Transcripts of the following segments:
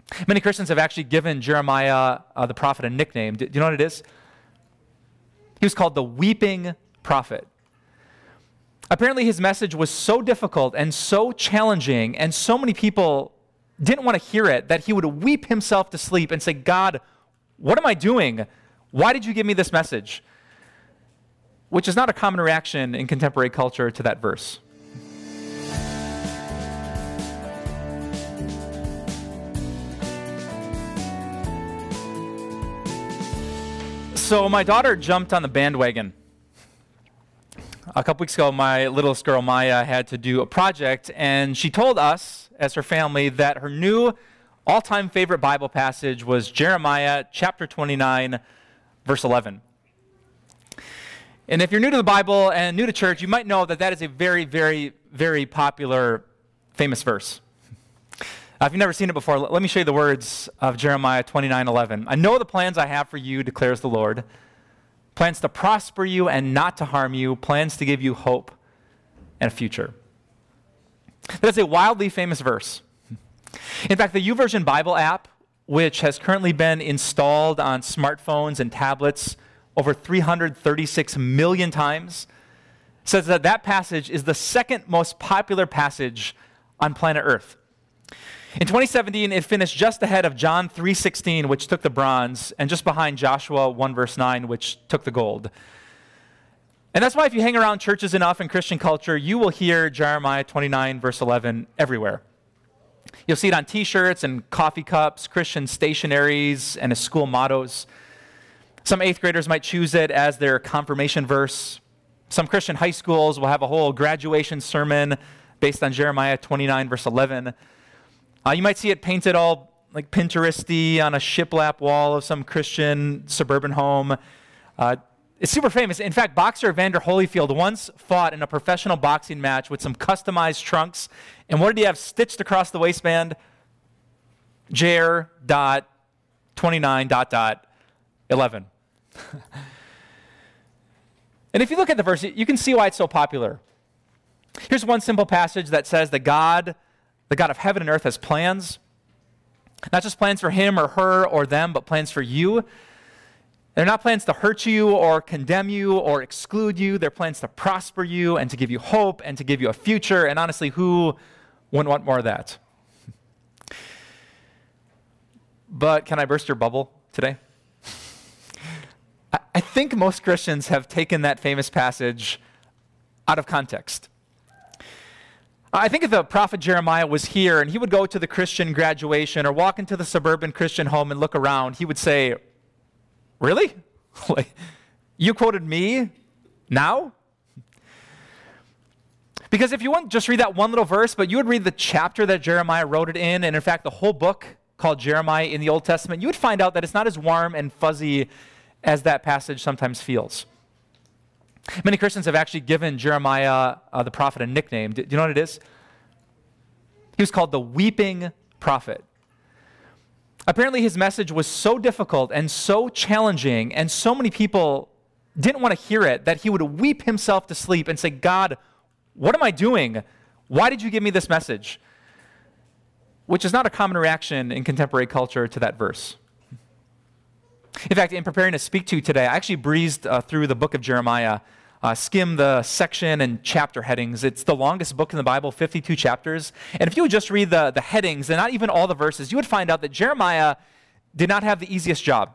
Many Christians have actually given Jeremiah the prophet a nickname. Do you know what it is? He was called the weeping prophet. Apparently his message was so difficult and so challenging, and so many people didn't want to hear it, that he would weep himself to sleep and say, God, what am I doing? Why did you give me this message? Which is not a common reaction in contemporary culture to that verse. So my daughter jumped on the bandwagon. A couple weeks ago, my littlest girl, Maya, had to do a project, and she told us, as her family, that her new all-time favorite Bible passage was Jeremiah chapter 29, verse 11. And if you're new to the Bible and new to church, you might know that that is a very, very, very popular, famous verse. If you've never seen it before, let me show you the words of Jeremiah 29:11. I know the plans I have for you, declares the Lord. Plans to prosper you and not to harm you. Plans to give you hope and a future. That's a wildly famous verse. In fact, the YouVersion Bible app, which has currently been installed on smartphones and tablets over 336 million times, says that that passage is the second most popular passage on planet Earth. In 2017, it finished just ahead of John 3:16, which took the bronze, and just behind Joshua 1 verse 9, which took the gold. And that's why if you hang around churches enough in Christian culture, you will hear Jeremiah 29 verse 11 everywhere. You'll see it on t-shirts and coffee cups, Christian stationaries, and as school mottos. Some 8th graders might choose it as their confirmation verse. Some Christian high schools will have a whole graduation sermon based on Jeremiah 29 verse 11. You might see it painted all like Pinteresty on a shiplap wall of some Christian suburban home. It's super famous. In fact, boxer Evander Holyfield once fought in a professional boxing match with some customized trunks. And what did he have stitched across the waistband? Jer.29.11. And if you look at the verse, you can see why it's so popular. Here's one simple passage that says that God, the God of heaven and earth, has plans. Not just plans for him or her or them, but plans for you. They're not plans to hurt you or condemn you or exclude you. They're plans to prosper you and to give you hope and to give you a future. And honestly, who wouldn't want more of that? But can I burst your bubble today? I think most Christians have taken that famous passage out of context. I think if the prophet Jeremiah was here and he would go to the Christian graduation or walk into the suburban Christian home and look around, he would say, really? Like, you quoted me now? Because if you wouldn't just read that one little verse, but you would read the chapter that Jeremiah wrote it in, and in fact the whole book called Jeremiah in the Old Testament, you would find out that it's not as warm and fuzzy as that passage sometimes feels. Many Christians have actually given Jeremiah the prophet a nickname. Do you know what it is? He was called the weeping prophet. Apparently his message was so difficult and so challenging, and so many people didn't want to hear it, that he would weep himself to sleep and say, God, what am I doing? Why did you give me this message? Which is not a common reaction in contemporary culture to that verse. In fact, in preparing to speak to you today, I actually breezed through the book of Jeremiah, skimmed the section and chapter headings. It's the longest book in the Bible, 52 chapters. And if you would just read the headings and not even all the verses, you would find out that Jeremiah did not have the easiest job.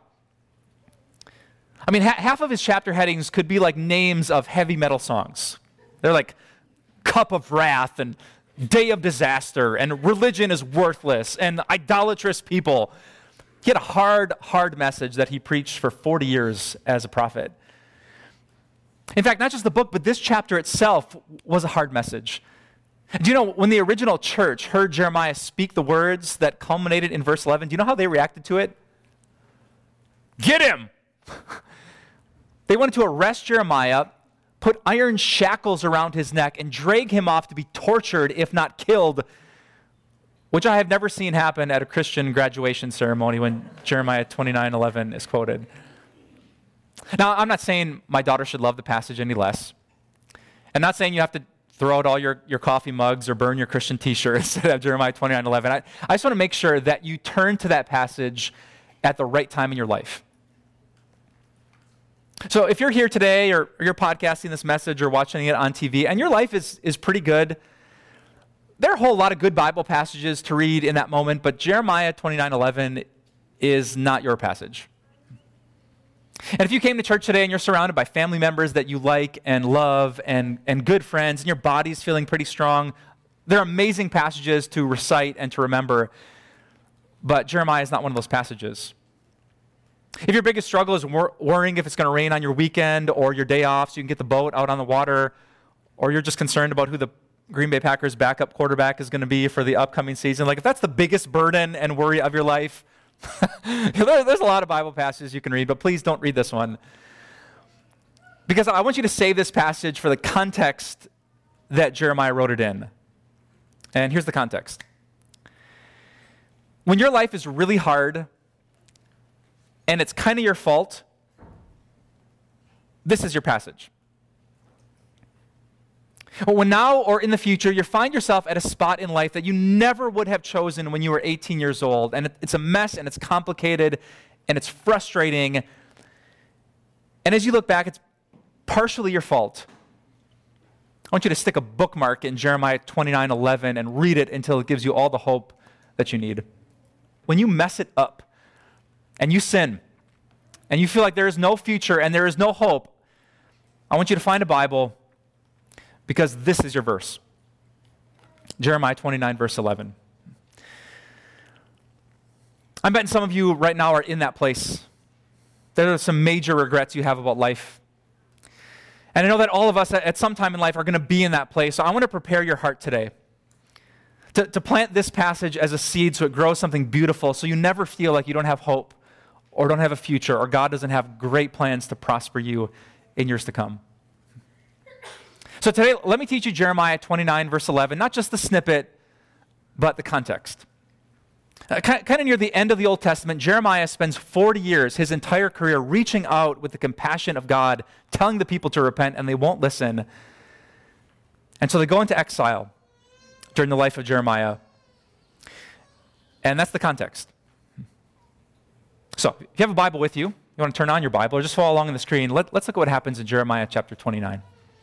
I mean, half of his chapter headings could be like names of heavy metal songs. They're like Cup of Wrath and Day of Disaster and Religion is Worthless and Idolatrous People. He had a hard message that he preached for 40 years as a prophet. In fact, not just the book, but this chapter itself was a hard message. Do you know, when the original church heard Jeremiah speak the words that culminated in verse 11, do you know how they reacted to it? Get him! They wanted to arrest Jeremiah, put iron shackles around his neck, and drag him off to be tortured, if not killed, which I have never seen happen at a Christian graduation ceremony when Jeremiah 29:11 is quoted. Now, I'm not saying my daughter should love the passage any less. I'm not saying you have to throw out all your coffee mugs or burn your Christian t-shirts at Jeremiah 29:11. I just want to make sure that you turn to that passage at the right time in your life. So if you're here today or you're podcasting this message or watching it on TV and your life is pretty good, there are a whole lot of good Bible passages to read in that moment, but Jeremiah 29:11 is not your passage. And if you came to church today and you're surrounded by family members that you like and love and good friends and your body's feeling pretty strong, there are amazing passages to recite and to remember, but Jeremiah is not one of those passages. If your biggest struggle is worrying if it's going to rain on your weekend or your day off so you can get the boat out on the water, or you're just concerned about who the Green Bay Packers backup quarterback is going to be for the upcoming season, like if that's the biggest burden and worry of your life, there's a lot of Bible passages you can read, but please don't read this one. Because I want you to save this passage for the context that Jeremiah wrote it in. And here's the context. When your life is really hard and it's kind of your fault, this is your passage. When now or in the future you find yourself at a spot in life that you never would have chosen when you were 18 years old, and it's a mess and it's complicated and it's frustrating, and as you look back, it's partially your fault. I want you to stick a bookmark in Jeremiah 29:11 and read it until it gives you all the hope that you need. When you mess it up and you sin and you feel like there is no future and there is no hope, I want you to find a Bible, because this is your verse. Jeremiah 29, verse 11. I'm betting some of you right now are in that place. There are some major regrets you have about life. And I know that all of us at some time in life are going to be in that place. So I want to prepare your heart today to plant this passage as a seed so it grows something beautiful, so you never feel like you don't have hope or don't have a future or God doesn't have great plans to prosper you in years to come. So today, let me teach you Jeremiah 29, verse 11, not just the snippet, but the context. Kind of near the end of the Old Testament, Jeremiah spends 40 years, his entire career, reaching out with the compassion of God, telling the people to repent, and they won't listen. And so they go into exile during the life of Jeremiah. And that's the context. So if you have a Bible with you, you want to turn on your Bible or just follow along on the screen, let's look at what happens in Jeremiah chapter 29.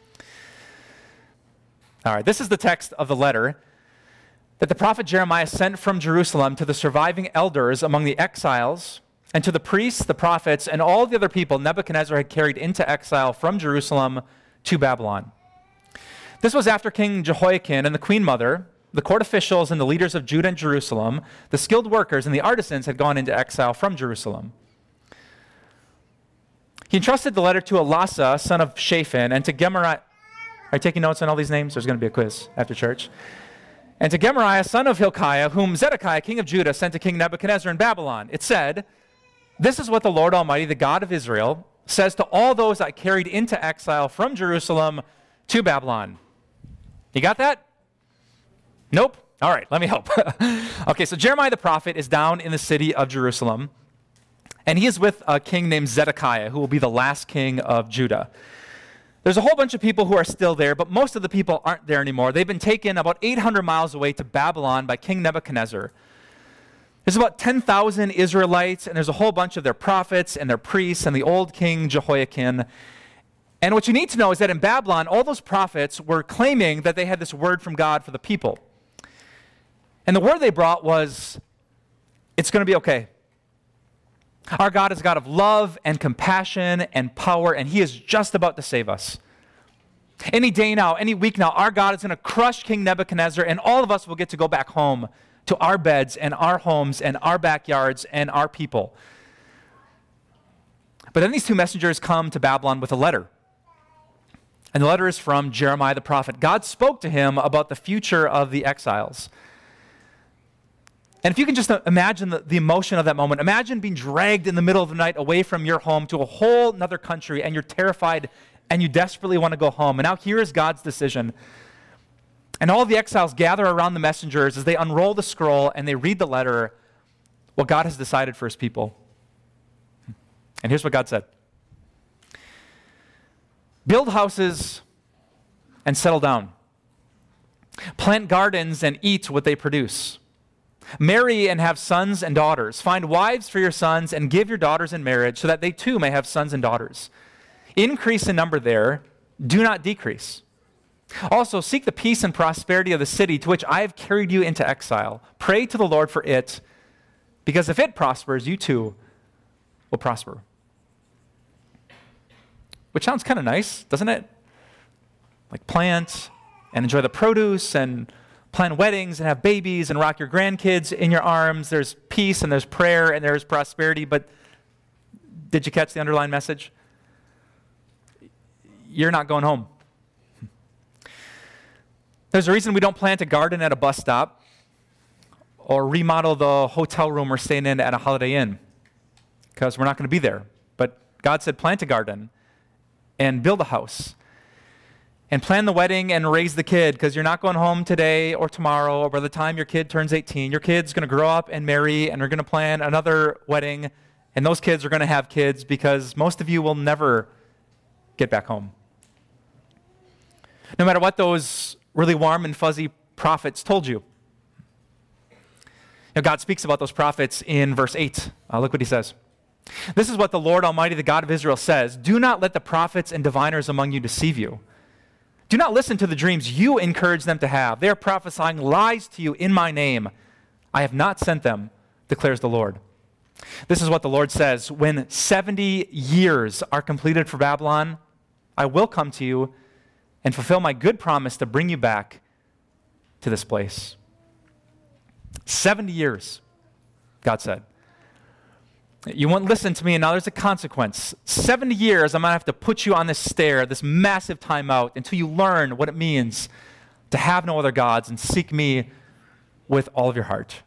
All right, this is the text of the letter that the prophet Jeremiah sent from Jerusalem to the surviving elders among the exiles and to the priests, the prophets, and all the other people Nebuchadnezzar had carried into exile from Jerusalem to Babylon. This was after King Jehoiakim and the queen mother, the court officials and the leaders of Judah and Jerusalem, the skilled workers and the artisans had gone into exile from Jerusalem. He entrusted the letter to Elasah, son of Shaphan, and to Gemariah. Are you taking notes on all these names? There's going to be a quiz after church. And to Gemariah, son of Hilkiah, whom Zedekiah, king of Judah, sent to King Nebuchadnezzar in Babylon. It said, "This is what the Lord Almighty, the God of Israel, says to all those I carried into exile from Jerusalem to Babylon." You got that? Nope? All right, let me help. Okay, so Jeremiah the prophet is down in the city of Jerusalem, and he is with a king named Zedekiah, who will be the last king of Judah. There's a whole bunch of people who are still there, but most of the people aren't there anymore. They've been taken about 800 miles away to Babylon by King Nebuchadnezzar. There's about 10,000 Israelites, and there's a whole bunch of their prophets and their priests and the old king Jehoiakim. And what you need to know is that in Babylon, all those prophets were claiming that they had this word from God for the people. And the word they brought was, it's going to be okay. Our God is a God of love and compassion and power, and he is just about to save us. Any day now, any week now, our God is going to crush King Nebuchadnezzar, and all of us will get to go back home to our beds and our homes and our backyards and our people. But then these two messengers come to Babylon with a letter. And the letter is from Jeremiah the prophet. God spoke to him about the future of the exiles. And if you can just imagine the emotion of that moment, imagine being dragged in the middle of the night away from your home to a whole other country, and you're terrified and you desperately want to go home. And now here is God's decision. And all the exiles gather around the messengers as they unroll the scroll and they read the letter, what God has decided for his people. And here's what God said. "Build houses and settle down. Plant gardens and eat what they produce. Marry and have sons and daughters. Find wives for your sons and give your daughters in marriage so that they too may have sons and daughters. Increase in number there, do not decrease. Also, seek the peace and prosperity of the city to which I have carried you into exile. Pray to the Lord for it, because if it prospers, you too will prosper. Which sounds kind of nice, doesn't it? Like plant and enjoy the produce and plan weddings and have babies and rock your grandkids in your arms. There's peace and there's prayer and there's prosperity, but did you catch the underlying message? You're not going home. There's a reason we don't plant a garden at a bus stop or remodel the hotel room we're staying in at a Holiday Inn, because we're not going to be there. But God said plant a garden and build a house and plan the wedding and raise the kid, because you're not going home today or tomorrow or by the time your kid turns 18. Your kid's going to grow up and marry, and we're going to plan another wedding, and those kids are going to have kids, because most of you will never get back home. No matter what those really warm and fuzzy prophets told you. God speaks about those prophets in verse 8. Look what he says. This is what the Lord Almighty, the God of Israel, says. Do not let the prophets and diviners among you deceive you. Do not listen to the dreams you encourage them to have. They are prophesying lies to you in my name. I have not sent them, declares the Lord. This is what the Lord says. When 70 years are completed for Babylon, I will come to you and fulfill my good promise to bring you back to this place. 70 years, God said. You won't listen to me, and now there's a consequence. 70 years, I'm going to have to put you on this stair, this massive timeout, until you learn what it means to have no other gods and seek me with all of your heart.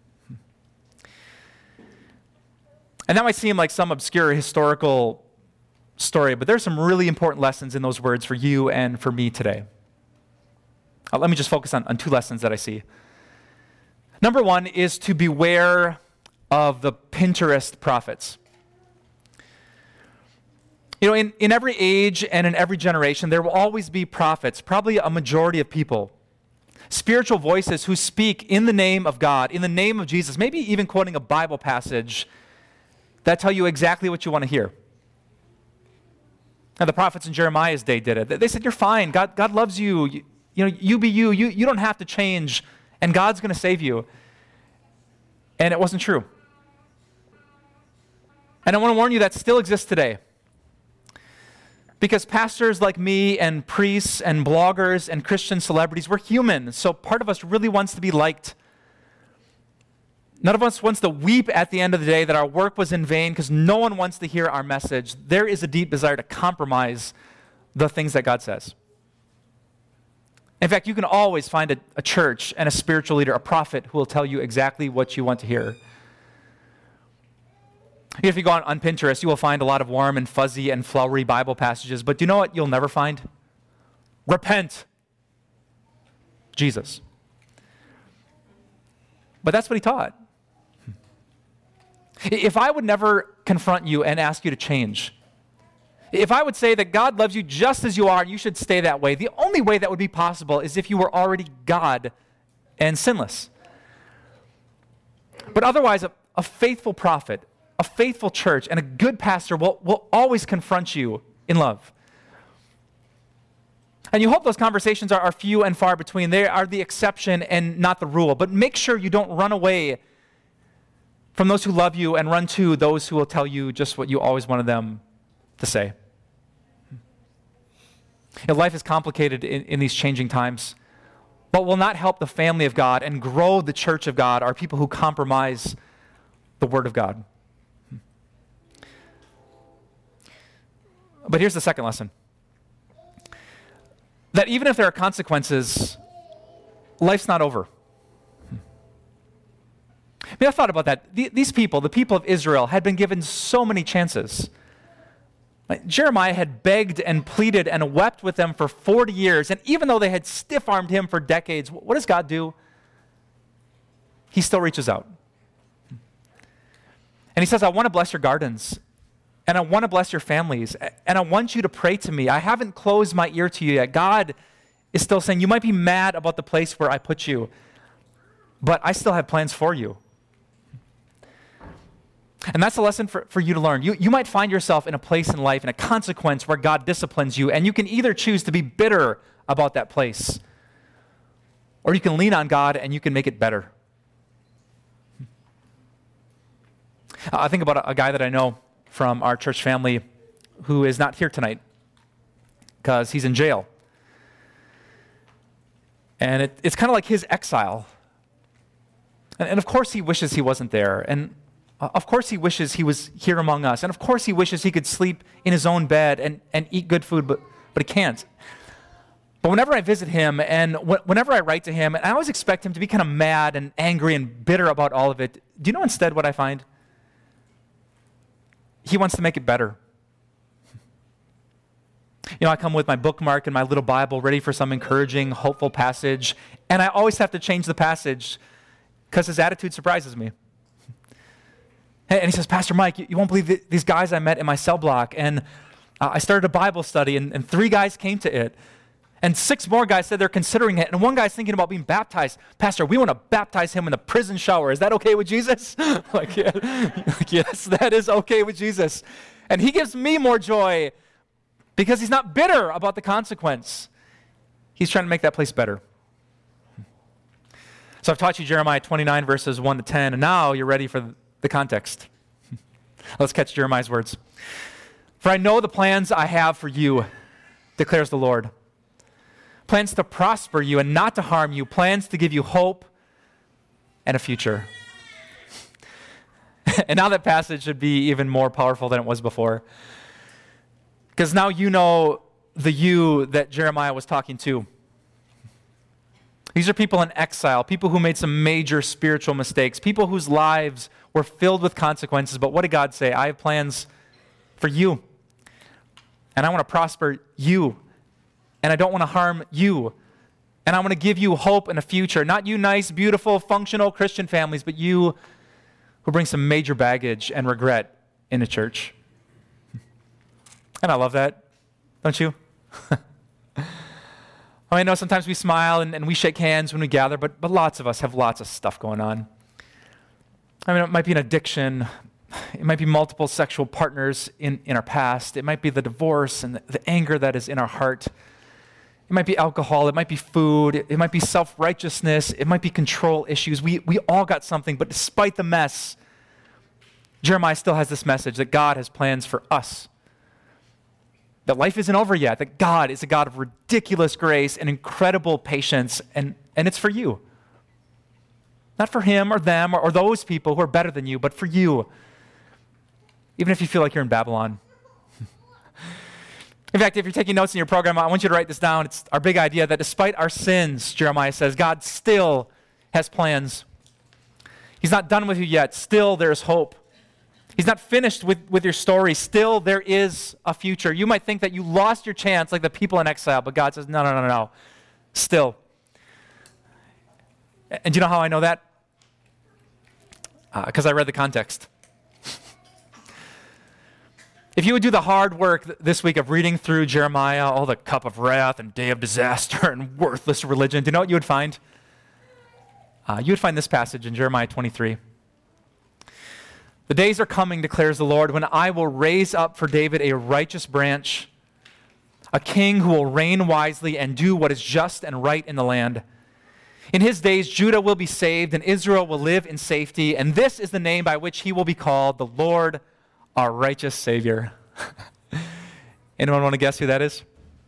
And that might seem like some obscure historical story, but there's some really important lessons in those words for you and for me today. Let me just focus on two lessons that I see. Number one is to beware of the Pinterest prophets. You know, in every age and in every generation, there will always be prophets, probably a majority of people, spiritual voices who speak in the name of God, in the name of Jesus, maybe even quoting a Bible passage that tell you exactly what you want to hear. Now, the prophets in Jeremiah's day did it. They said, you're fine. God loves you. You know, you be you. You don't have to change, and God's going to save you. And it wasn't true. And I want to warn you that still exists today. Because pastors like me and priests and bloggers and Christian celebrities, we're human. So part of us really wants to be liked. None of us wants to weep at the end of the day that our work was in vain, because no one wants to hear our message. There is a deep desire to compromise the things that God says. In fact, you can always find a church and a spiritual leader, a prophet, who will tell you exactly what you want to hear. If you go on Pinterest, you will find a lot of warm and fuzzy and flowery Bible passages, but do you know what you'll never find? Repent. Jesus. But that's what he taught. If I would never confront you and ask you to change, if I would say that God loves you just as you are and you should stay that way, the only way that would be possible is if you were already God and sinless. But otherwise, a faithful prophet, a faithful church, and a good pastor will always confront you in love. And you hope those conversations are few and far between. They are the exception and not the rule. But make sure you don't run away from those who love you and run to those who will tell you just what you always wanted them to say. You know, life is complicated in these changing times. What will not help the family of God and grow the church of God are people who compromise the Word of God. But here's the second lesson. That even if there are consequences, life's not over. I mean, I thought about that. These people, the people of Israel, had been given so many chances. Jeremiah had begged and pleaded and wept with them for 40 years, and even though they had stiff-armed him for decades, what does God do? He still reaches out. And he says, I want to bless your gardens, and I want to bless your families, and I want you to pray to me. I haven't closed my ear to you yet. God is still saying, you might be mad about the place where I put you, but I still have plans for you. And that's a lesson for you to learn. You might find yourself in a place in life, in a consequence where God disciplines you, and you can either choose to be bitter about that place, or you can lean on God and you can make it better. I think about a guy that I know from our church family who is not here tonight because he's in jail. And it's kind of like his exile. And of course he wishes he wasn't there. And of course he wishes he was here among us. And of course he wishes he could sleep in his own bed and eat good food, but he can't. But whenever I visit him and whenever I write to him, and I always expect him to be kind of mad and angry and bitter about all of it, do you know instead what I find? He wants to make it better. You know, I come with my bookmark and my little Bible ready for some encouraging, hopeful passage, and I always have to change the passage because his attitude surprises me. And he says, Pastor Mike, you won't believe these guys I met in my cell block, and I started a Bible study, and 3 guys came to it. And 6 more guys said they're considering it. And one guy's thinking about being baptized. Pastor, we want to baptize him in the prison shower. Is that okay with Jesus? Yes, that is okay with Jesus. And he gives me more joy because he's not bitter about the consequence. He's trying to make that place better. So I've taught you Jeremiah 29 verses 1 to 10. And now you're ready for the context. Let's catch Jeremiah's words. For I know the plans I have for you, declares the Lord. Plans to prosper you and not to harm you, plans to give you hope and a future. And now that passage should be even more powerful than it was before. Because now you know the you that Jeremiah was talking to. These are people in exile, people who made some major spiritual mistakes, people whose lives were filled with consequences. But what did God say? I have plans for you. And I want to prosper you. And I don't want to harm you. And I want to give you hope and a future. Not you nice, beautiful, functional Christian families, but you who bring some major baggage and regret in the church. And I love that, don't you? I know sometimes we smile and we shake hands when we gather, but lots of us have lots of stuff going on. I mean, it might be an addiction. It might be multiple sexual partners in our past. It might be the divorce and the anger that is in our heart. It might be alcohol, it might be food, it might be self-righteousness, it might be control issues. We all got something, but despite the mess, Jeremiah still has this message that God has plans for us. That life isn't over yet, that God is a God of ridiculous grace and incredible patience, and it's for you. Not for him or them or those people who are better than you, but for you. Even if you feel like you're in Babylon. In fact, if you're taking notes in your program, I want you to write this down. It's our big idea that despite our sins, Jeremiah says, God still has plans. He's not done with you yet. Still, there's hope. He's not finished with your story. Still, there is a future. You might think that you lost your chance like the people in exile, but God says, no. Still. And do you know how I know that? Because I read the context. If you would do the hard work this week of reading through Jeremiah, all the cup of wrath and day of disaster and worthless religion, do you know what you would find? You would find this passage in Jeremiah 23. The days are coming, declares the Lord, when I will raise up for David a righteous branch, a king who will reign wisely and do what is just and right in the land. In his days, Judah will be saved and Israel will live in safety, and this is the name by which he will be called, the Lord our righteous Savior. Anyone want to guess who that is?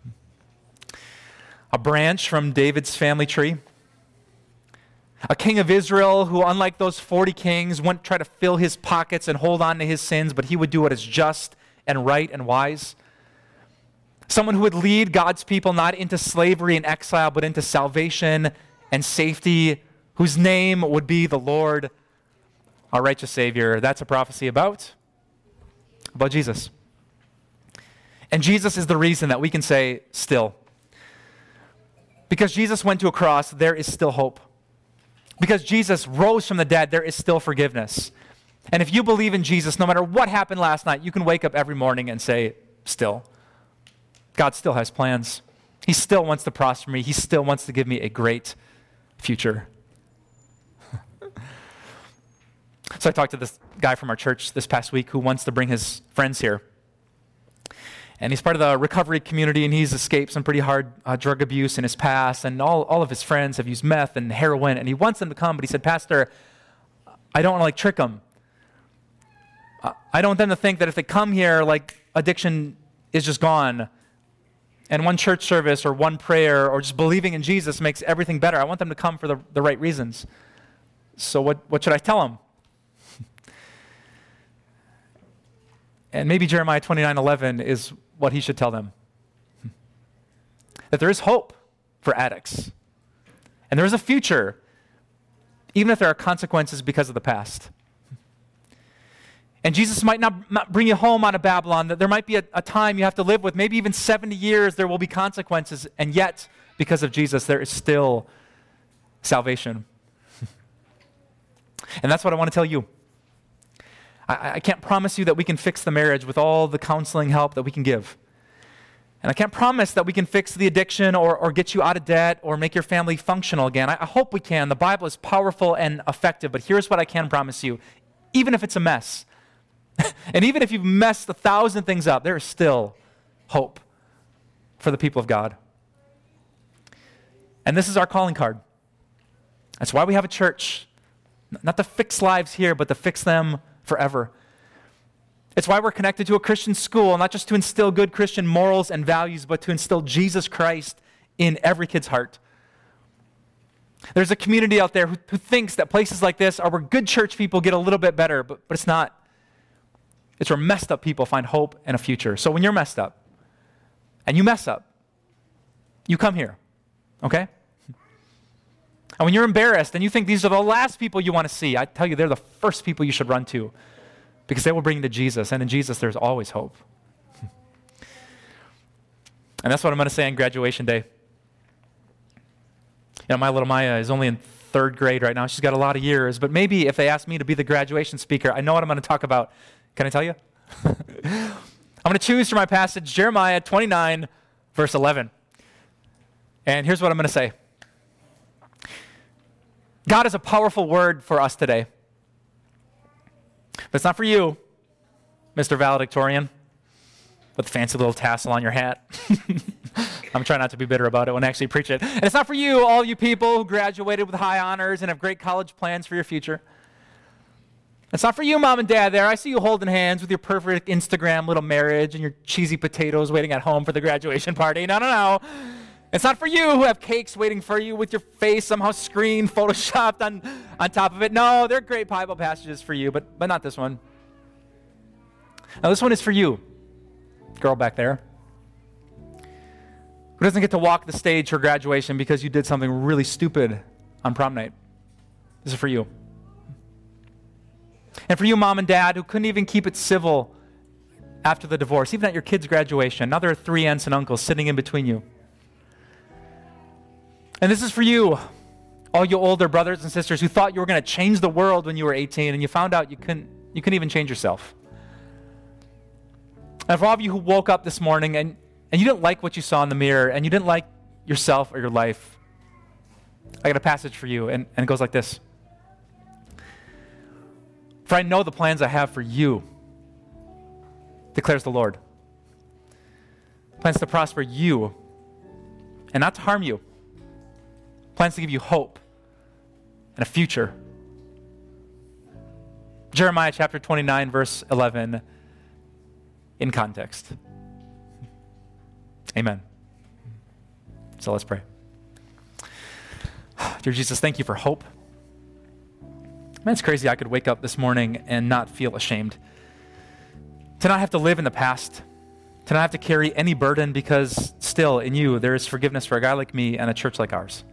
A branch from David's family tree. A king of Israel who, unlike those 40 kings, wouldn't try to fill his pockets and hold on to his sins, but he would do what is just and right and wise. Someone who would lead God's people not into slavery and exile, but into salvation and safety, whose name would be the Lord, our righteous Savior. That's a prophecy about Jesus. And Jesus is the reason that we can say still. Because Jesus went to a cross, there is still hope. Because Jesus rose from the dead, there is still forgiveness. And if you believe in Jesus, no matter what happened last night, you can wake up every morning and say, still. God still has plans. He still wants to prosper me. He still wants to give me a great future. So I talked to this guy from our church this past week who wants to bring his friends here. And he's part of the recovery community, and he's escaped some pretty hard drug abuse in his past, and all of his friends have used meth and heroin, and he wants them to come, but he said, Pastor, I don't want to trick them. I don't want them to think that if they come here, addiction is just gone, and one church service or one prayer or just believing in Jesus makes everything better. I want them to come for the right reasons. So what should I tell them? And maybe Jeremiah 29:11 is what he should tell them. That there is hope for addicts. And there is a future, even if there are consequences because of the past. And Jesus might not bring you home out of Babylon, that there might be a time you have to live with, maybe even 70 years there will be consequences, and yet, because of Jesus, there is still salvation. And that's what I want to tell you. I can't promise you that we can fix the marriage with all the counseling help that we can give. And I can't promise that we can fix the addiction or get you out of debt or make your family functional again. I hope we can. The Bible is powerful and effective, but here's what I can promise you. Even if it's a mess, and even if you've messed 1,000 things up, there is still hope for the people of God. And this is our calling card. That's why we have a church. Not to fix lives here, but to fix them forever. It's why we're connected to a Christian school, not just to instill good Christian morals and values, but to instill Jesus Christ in every kid's heart. There's a community out there who thinks that places like this are where good church people get a little bit better, but it's not. It's where messed up people find hope and a future. So when you're messed up, and you mess up, you come here, okay? And when you're embarrassed and you think these are the last people you want to see, I tell you, they're the first people you should run to because they will bring you to Jesus. And in Jesus, there's always hope. And that's what I'm going to say on graduation day. My little Maya is only in 3rd grade right now. She's got a lot of years. But maybe if they ask me to be the graduation speaker, I know what I'm going to talk about. Can I tell you? I'm going to choose for my passage Jeremiah 29, verse 11. And here's what I'm going to say. God is a powerful word for us today. But it's not for you, Mr. Valedictorian, with the fancy little tassel on your hat. I'm trying not to be bitter about it when I actually preach it. And it's not for you, all you people who graduated with high honors and have great college plans for your future. It's not for you, mom and dad there. I see you holding hands with your perfect Instagram little marriage and your cheesy potatoes waiting at home for the graduation party. No. It's not for you who have cakes waiting for you with your face somehow screened, photoshopped on top of it. No, they're great Bible passages for you, but not this one. Now this one is for you, girl back there, who doesn't get to walk the stage for graduation because you did something really stupid on prom night. This is for you. And for you, mom and dad, who couldn't even keep it civil after the divorce, even at your kid's graduation. Now there are 3 aunts and uncles sitting in between you. And this is for you, all you older brothers and sisters who thought you were going to change the world when you were 18 and you found out you couldn't even change yourself. And for all of you who woke up this morning and you didn't like what you saw in the mirror and you didn't like yourself or your life, I got a passage for you, and it goes like this. For I know the plans I have for you, declares the Lord. Plans to prosper you and not to harm you. Plans to give you hope and a future. Jeremiah chapter 29, verse 11, in context. Amen. So let's pray. Dear Jesus, thank you for hope. Man, it's crazy I could wake up this morning and not feel ashamed. To not have to live in the past. To not have to carry any burden because still in you there is forgiveness for a guy like me and a church like ours.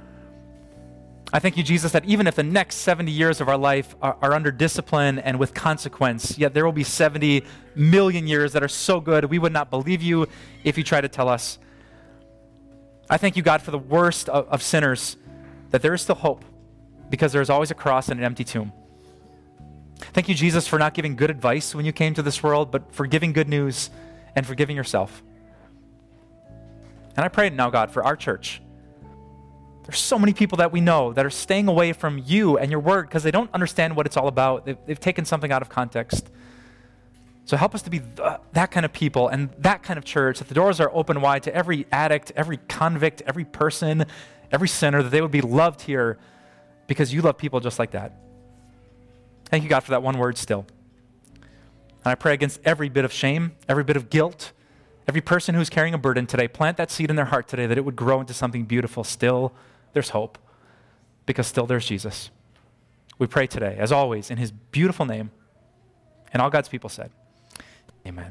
I thank you, Jesus, that even if the next 70 years of our life are under discipline and with consequence, yet there will be 70 million years that are so good we would not believe you if you try to tell us. I thank you, God, for the worst of sinners, that there is still hope because there is always a cross and an empty tomb. Thank you, Jesus, for not giving good advice when you came to this world, but for giving good news and for giving yourself. And I pray now, God, for our church. There's so many people that we know that are staying away from you and your word because they don't understand what it's all about. They've taken something out of context. So help us to be that kind of people and that kind of church, that the doors are open wide to every addict, every convict, every person, every sinner, that they would be loved here because you love people just like that. Thank you, God, for that one word, still. And I pray against every bit of shame, every bit of guilt, every person who's carrying a burden today. Plant that seed in their heart today that it would grow into something beautiful. Still, there's hope because still there's Jesus. We pray today, as always, in his beautiful name. And all God's people said, amen.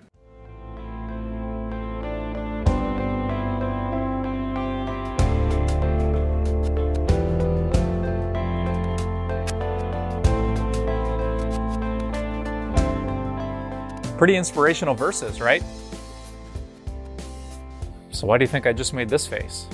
Pretty inspirational verses, right? So why do you think I just made this face?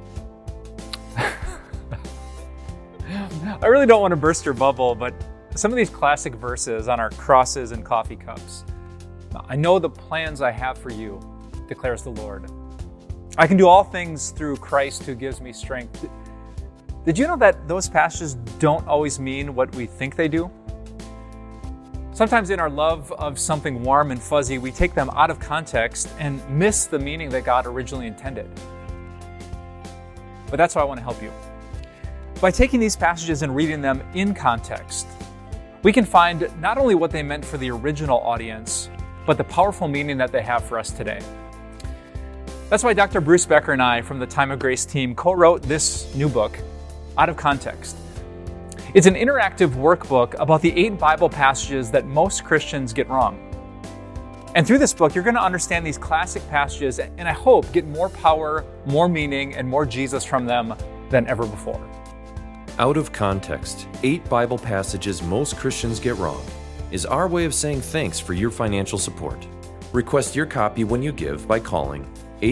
I really don't want to burst your bubble, but some of these classic verses on our crosses and coffee cups. I know the plans I have for you, declares the Lord. I can do all things through Christ who gives me strength. Did you know that those passages don't always mean what we think they do? Sometimes in our love of something warm and fuzzy, we take them out of context and miss the meaning that God originally intended. But that's how I want to help you. By taking these passages and reading them in context, we can find not only what they meant for the original audience, but the powerful meaning that they have for us today. That's why Dr. Bruce Becker and I from the Time of Grace team co-wrote this new book, Out of Context. It's an interactive workbook about the 8 Bible passages that most Christians get wrong. And through this book, you're going to understand these classic passages and I hope get more power, more meaning, and more Jesus from them than ever before. Out of Context, 8 Bible passages most Christians get wrong, is our way of saying thanks for your financial support. Request your copy when you give by calling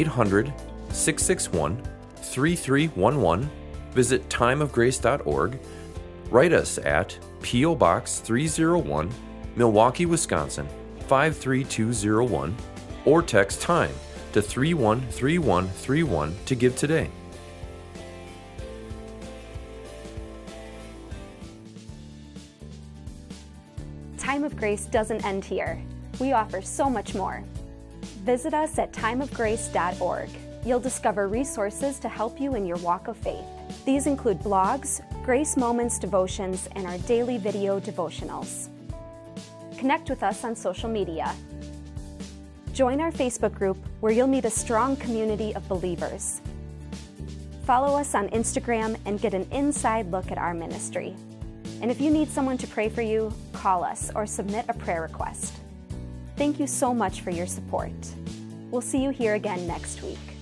800-661-3311, visit timeofgrace.org, write us at P.O. Box 301, Milwaukee, Wisconsin 53201, or text TIME to 313131 to give today. Time of Grace doesn't end here. We offer so much more. Visit us at timeofgrace.org. You'll discover resources to help you in your walk of faith. These include blogs, Grace Moments devotions, and our daily video devotionals. Connect with us on social media. Join our Facebook group where you'll meet a strong community of believers. Follow us on Instagram and get an inside look at our ministry. And if you need someone to pray for you, call us or submit a prayer request. Thank you so much for your support. We'll see you here again next week.